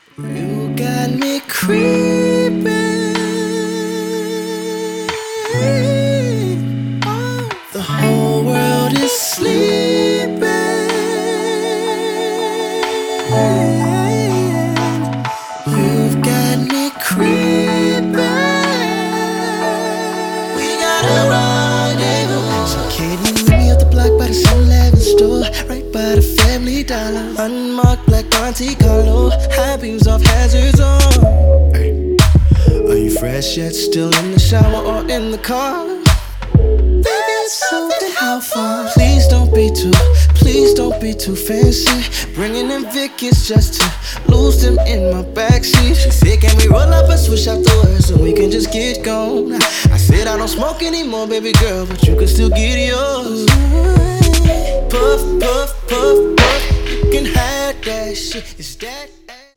You got me creeping. The whole world is sleeping. You've got me creeping. We got a rendezvous. So can you meet me up the block by the 7-Eleven store, right by the Family Dollar? Unmarked black Monte Carlo, high beams off hazards on. Hey. Are you fresh yet? Still in the shower or in the car? Baby, it's something how far. Please don't be too fancy. Bringing in Vicky's just to lose them in my backseat. She said, can we roll up and switch out the words so we can just get gone? I said, I don't smoke anymore, baby girl, but you can still get yours. Puff, puff, puff, puff. You can hide that shit. It's that